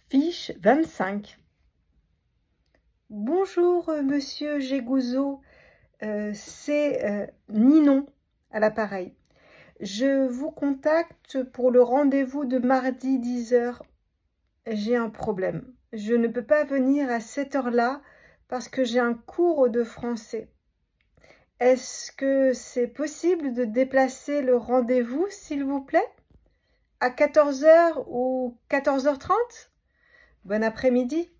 Fiche 25. Bonjour, monsieur Gégouzeau, c'est Ninon à l'appareil. Je vous contacte pour le rendez-vous de mardi 10h. J'ai un problème. Je ne peux pas venir à cette heure-là parce que j'ai un cours de français. Est-ce que c'est possible de déplacer le rendez-vous, s'il vous plaît? À 14h ou 14h30? Bon après-midi.